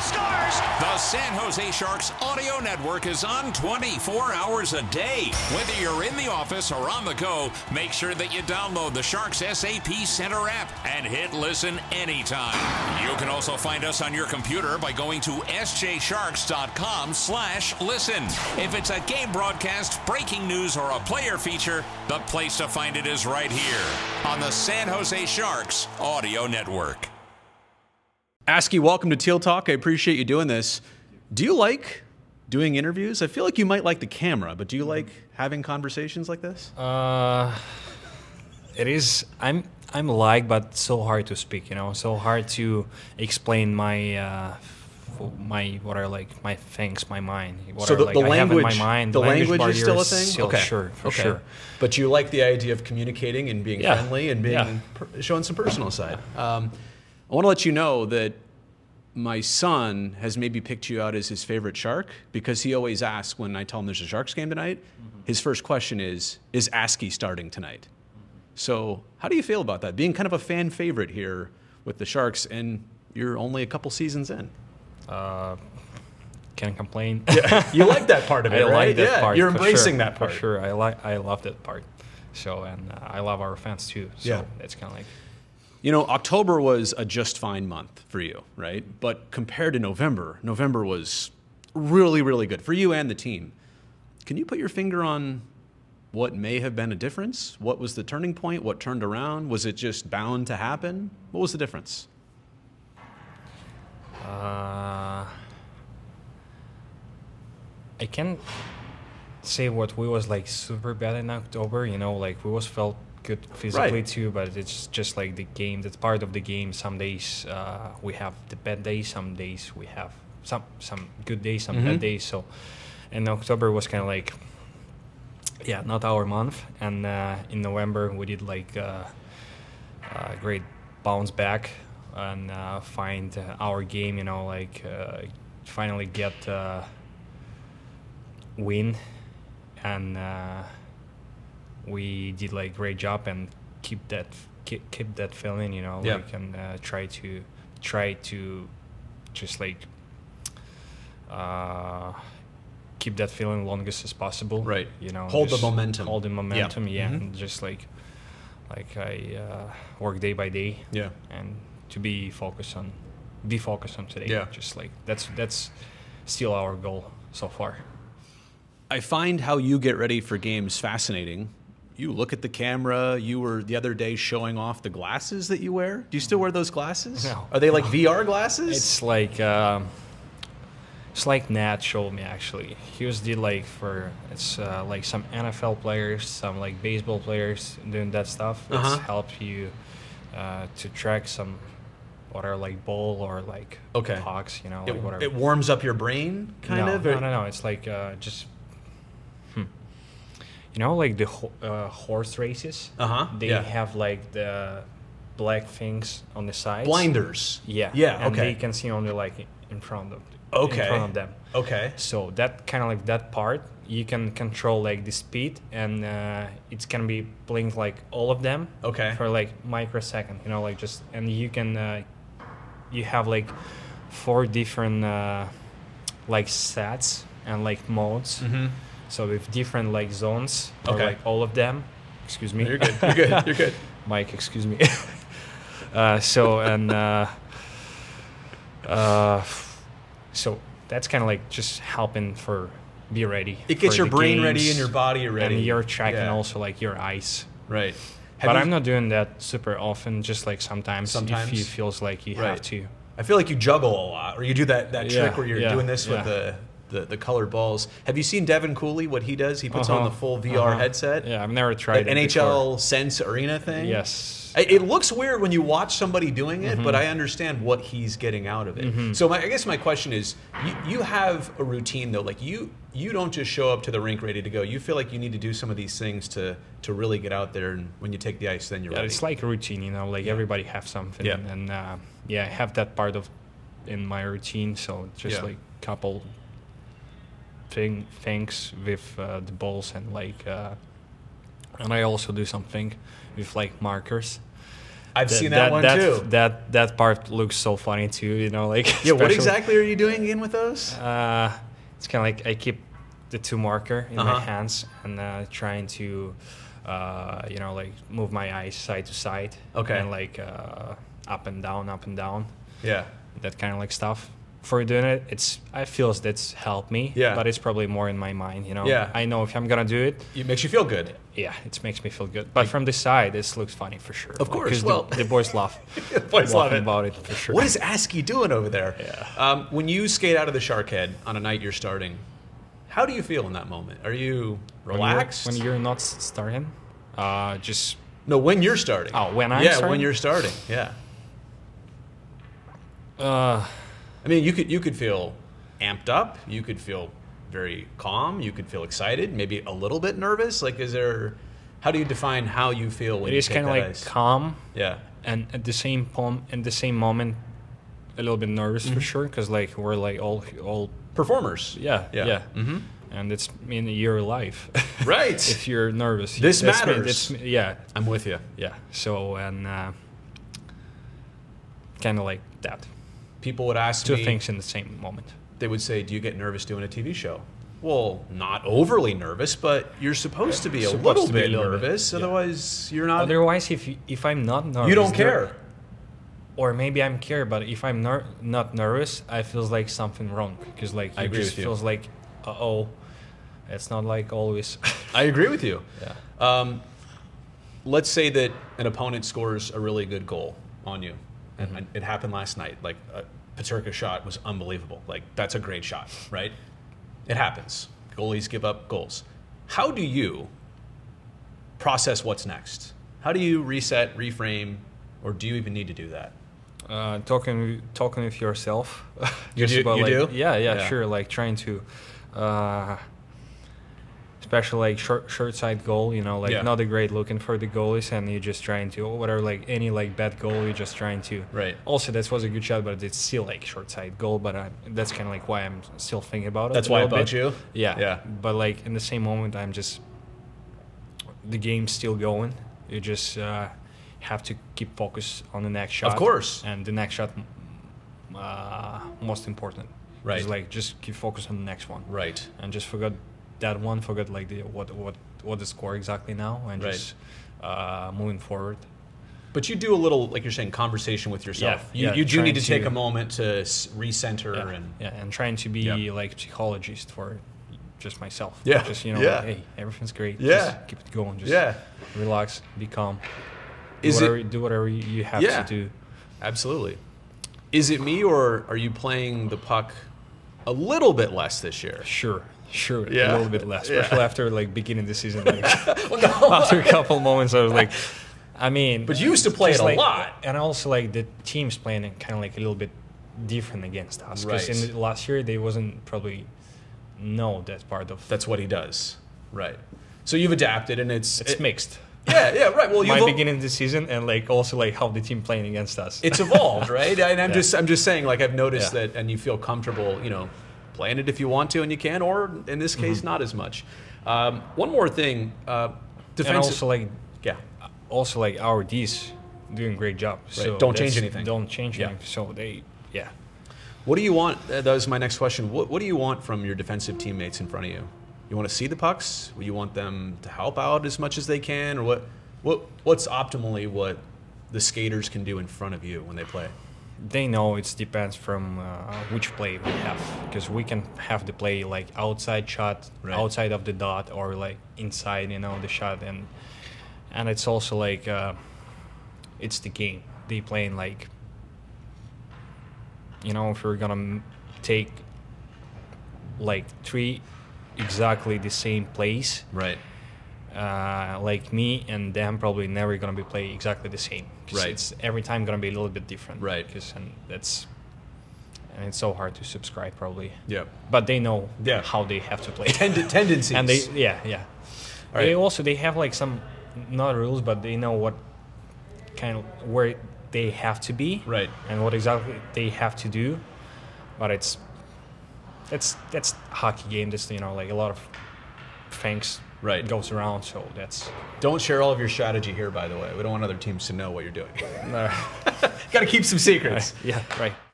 scores! The San Jose Sharks audio network is on 24 hours a day. Whether you're in the office or on the go, make sure that you download the Sharks SAP Center app and hit listen anytime. You can also find us on your computer by going to sjsharks.com/listen. If it's a game broadcast, breaking news, or a player feature, the place to find it is right here on the San Jose Sharks audio network. Asky, welcome to Teal Talk. I appreciate you doing this. Do you like doing interviews? I feel like you might like the camera, but do you like having conversations like this? It is. I'm but so hard to speak. So hard to explain my what are like my things, my mind. What So are, like, the I have in language, my mind. the language barrier is still a thing. Still, okay, sure, for sure. But you like the idea of communicating and being Yeah. friendly and being Yeah. showing some personal side. I want to let you know that my son has maybe picked you out as his favorite Shark because he always asks when I tell him there's a Sharks game tonight. His first question is Asky starting tonight? So how do you feel about that? Being kind of a fan favorite here with the Sharks, and you're only a couple seasons in. Can't complain. Yeah, you like that part of it, I right? like that part. You're for embracing sure, that part. For sure. I love that part. So, and I love our fans too. So Yeah. it's kind of like. October was a just fine month for you, right? But compared to November was really, really good for you and the team. Can you put your finger on what may have been a difference? What was the turning point? What turned around? Was it just bound to happen? What was the difference? I can't say what we was like super bad in October. Like we was felt good physically Right. too, but it's just like the game. That's part of the game. Some days we have the bad days. Some days we have some good days, some bad days. So, and October was kind of like, not our month. And in November we did like a great bounce back and find our game. Finally get win, and we did like great job and keep that feeling. Yeah. Like, and try to just like keep that feeling longest as possible. Right. Hold the momentum. Hold the momentum. Yeah. Mhm. And just like I work day by day. Yeah. And to be focused on today. Yeah. Just like that's still our goal so far. I find how you get ready for games fascinating. You look at the camera. You were the other day showing off the glasses that you wear. Do you still wear those glasses? No. Are they like VR glasses? It's like Nat showed me actually. He was did like for like some NFL players, some like baseball players doing that stuff. It's helped you to track some what are like ball or like Okay. pucks, like whatever. It warms up your brain, kind of? No. It's like just. Like the horse races. They yeah. have like the black things on the sides. Blinders. Yeah. Yeah, And okay. they can see only like in front of them. Okay. So that kind of like that part, you can control like the speed, and it's gonna be blink like all of them. Okay. For like microsecond, like just, and you can you have like 4 different like stats and like modes. Mm-hmm. So with different like zones, or Okay. like all of them. Excuse me. You're good. You're good. You're good. Mike, excuse me. So that's kind of like just helping for be ready. It gets for your the brain games, ready and your body ready. and you're tracking Yeah. also like your eyes. Right. But I'm not doing that super often. Just like sometimes if you feels like you Right. have to. I feel like you juggle a lot, or you do that Yeah, trick where you're yeah, doing this with yeah. the colored balls. Have you seen Devin Cooley, what he does? He puts on the full VR headset. Yeah, I've never tried That it NHL before. Sense Arena thing? Yes. It looks weird when you watch somebody doing it, but I understand what he's getting out of it. So I guess my question is, you have a routine though. Like you don't just show up to the rink ready to go. You feel like you need to do some of these things to really get out there, and when you take the ice, then you're ready. It's like a routine, like everybody have something. Yeah. And I have that part of in my routine. So just Yeah. like couple things with the balls and like, and I also do something with like markers. I've seen that one too. That part looks so funny too. You know, like Yeah. What exactly are you doing again with those? It's kind of like I keep the 2 marker in my hands and trying to, you know, like move my eyes side to side. Okay. And like up and down. Yeah. That kind of like stuff. For doing it, I feel that's helped me. Yeah. But it's probably more in my mind, you know. Yeah. I know if I'm gonna do it, It makes you feel good. yeah, it makes me feel good. But from the side, this looks funny for sure. Of course, 'cause well- the boys laugh. The boys love laughing it. about it for sure. What is ASCII doing over there? Yeah. When you skate out of the Shark Head on a night you're starting, how do you feel in that moment? Are you relaxed? when you're not starting? Just No, when you're starting. Oh, when I'm Yeah, starting? when you're starting. Yeah. I mean, you could feel amped up. You could feel very calm. You could feel excited. Maybe a little bit nervous. Like, is there? How do you define how you feel when it you is take kind of that like ice? calm, Yeah. and at the same moment, a little bit nervous for sure, because like we're like all Performers. yeah. Mm-hmm. And it's in your life. Right. If you're nervous, This that's matters. Yeah, I'm with you. yeah. So and kind of like that. People would ask 2 me. things in the same moment. They would say, "Do you get nervous doing a TV show?" Well, not overly nervous, but you're supposed to be a Supposed little to be a bit little bit, nervous. yeah. Otherwise, you're not. Otherwise, if I'm not nervous, You don't care. Or maybe I'm care, but if I'm not nervous, I feels like something wrong, because like I it agree just with you. feels like, it's not like always. I agree with you. Yeah. Let's say that an opponent scores a really good goal on you, and Mm-hmm. it happened last night. Like a Peterka shot was unbelievable. Like that's a great shot, right? It happens. Goalies give up goals. How do you process what's next? How do you reset, reframe, or do you even need to do that? Talking with yourself. You just do- about, you like, do? Yeah, Yeah. sure. Like trying to, especially like short side goal. You know, like Yeah. not a great looking for the goalies, and you're just trying to whatever, like any like bad goal, you're just trying to. Right. Also, that was a good shot, but it's still like short side goal. But that's kind of like why I'm still thinking about it. That's a why it little bugs bit. you? Yeah. Yeah. But like in the same moment, I'm just the game's still going. You just have to keep focused on the next shot. Of course. And the next shot, most important. Right. Just like just keep focused on the next one. Right. And just forget that one. Forget like what the score exactly now, and Right. just moving forward. But you do a little, like you're saying, conversation with yourself. Yeah, You do need to trying take to- a moment to recenter Yeah. and. Yeah, and trying to be Yeah. like psychologist for just myself. Yeah. Just you know, Yeah. like, hey, everything's great. Yeah. Just keep it going. Just Yeah. relax, be calm. Is Do whatever you have Yeah. to do. Absolutely. Is it me, or are you playing the puck a little bit less this year? Sure, Yeah. a little bit less, Yeah. especially after like beginning the season. Like, after a couple moments, I was like, I mean, But you used to play just it a like- lot. and also like the teams playing kind of like a little bit different against us, because Right. in the last year they wasn't probably know that part of. That's what he does. Right. So you've adapted, and it's mixed. Yeah, right. Well, My you've beginning of the season and like also like how the team playing against us. it's evolved, right? And I'm Yeah. just saying, like I've noticed Yeah. that, and you feel comfortable, playing it if you want to and you can, or in this case, Mm-hmm. not as much. One more thing, and defensive. also like our D's doing a great job. So Don't change that's- anything. Don't change Yeah. anything. So yeah. What do you want? That was my next question. What do you want from your defensive teammates in front of you? You want to see the pucks? Or you want them to help out as much as they can, or what's optimally what the skaters can do in front of you when they play? They know it depends from which play we have, because we can have the play like outside shot, Right. outside of the dot, or like inside, the shot, and it's also like it's the game. They playing like, if we're gonna take like 3 exactly the same plays, Right. like me and them probably never gonna be play exactly the same. 'Cause Right. It's every time gonna be a little bit different. Right. And it's so hard to subscribe probably. Yeah. But they know Yeah. how they have to play. Tendencies. And they All They right. also they have like some not rules, but they know what kind of where they have to be. Right. And what exactly they have to do. But that's hockey game. That's like a lot of things Right. goes around. So that's Don't share all of your strategy here, by the way. We don't want other teams to know what you're doing. Got to keep some secrets. yeah, right.